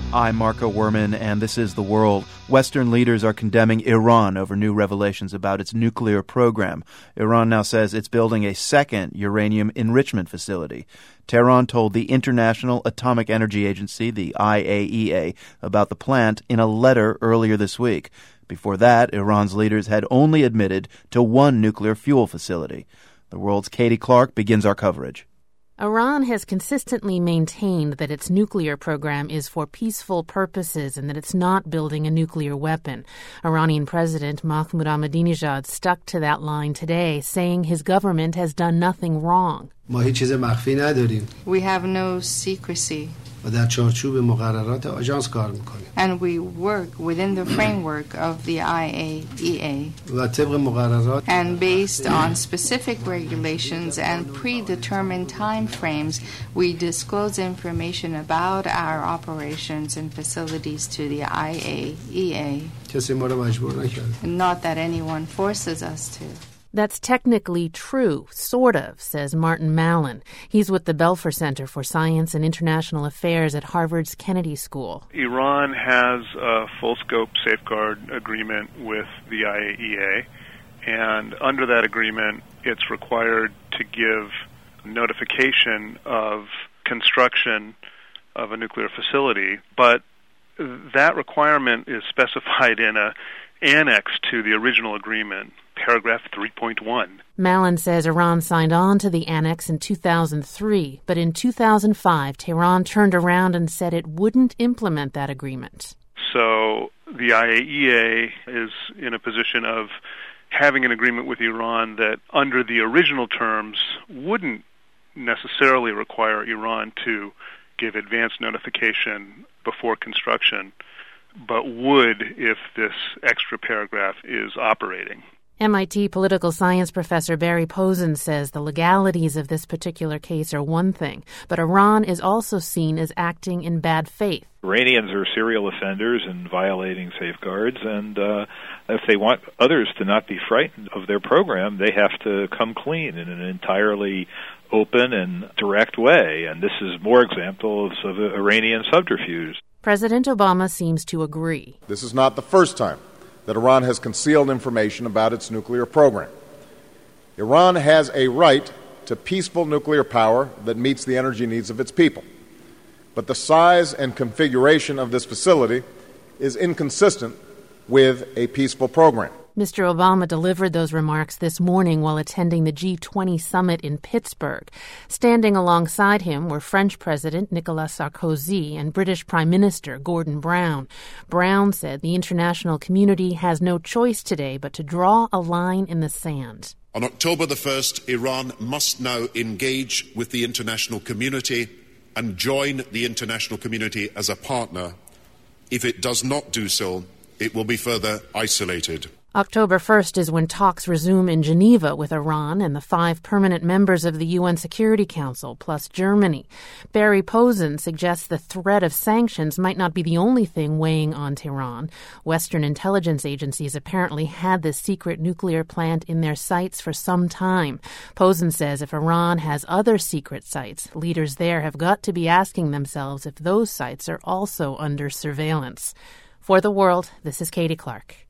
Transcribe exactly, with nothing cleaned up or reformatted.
I'm Marco Werman, and this is The World. Western leaders are condemning Iran over new revelations about its nuclear program. Iran now says it's building a second uranium enrichment facility. Tehran told the International Atomic Energy Agency, the I A E A, about the plant in a letter earlier this week. Before that, Iran's leaders had only admitted to one nuclear fuel facility. The World's Katie Clark begins our coverage. Iran has consistently maintained that its nuclear program is for peaceful purposes and that it's not building a nuclear weapon. Iranian President Mahmoud Ahmadinejad stuck to that line today, saying his government has done nothing wrong. We have no secrecy. And we work within the framework of the I A E A. And based on specific regulations and predetermined time frames, we disclose information about our operations and facilities to the I A E A. Not that anyone forces us to. That's technically true, sort of, says Martin Mallon. He's with the Belfer Center for Science and International Affairs at Harvard's Kennedy School. Iran has a full-scope safeguard agreement with the I A E A, and under that agreement, it's required to give notification of construction of a nuclear facility, but that requirement is specified in an annex to the original agreement, paragraph three point one. Mallon says Iran signed on to the annex in two thousand three, but in two thousand five, Tehran turned around and said it wouldn't implement that agreement. So the I A E A is in a position of having an agreement with Iran that under the original terms wouldn't necessarily require Iran to give advance notification before construction, but would if this extra paragraph is operating. M I T political science professor Barry Posen says the legalities of this particular case are one thing, but Iran is also seen as acting in bad faith. Iranians are serial offenders and violating safeguards, and uh, if they want others to not be frightened of their program, they have to come clean in an entirely open and direct way, and this is more examples of Iranian subterfuge. President Obama seems to agree. This is not the first time that Iran has concealed information about its nuclear program. Iran has a right to peaceful nuclear power that meets the energy needs of its people. But the size and configuration of this facility is inconsistent with a peaceful program. Mister Obama delivered those remarks this morning while attending the G twenty summit in Pittsburgh. Standing alongside him were French President Nicolas Sarkozy and British Prime Minister Gordon Brown. Brown said the international community has no choice today but to draw a line in the sand. On October the first, Iran must now engage with the international community and join the international community as a partner. If it does not do so, it will be further isolated. October first is when talks resume in Geneva with Iran and the five permanent members of the U N Security Council, plus Germany. Barry Posen suggests the threat of sanctions might not be the only thing weighing on Tehran. Western intelligence agencies apparently had this secret nuclear plant in their sights for some time. Posen says if Iran has other secret sites, leaders there have got to be asking themselves if those sites are also under surveillance. For The World, this is Katie Clark.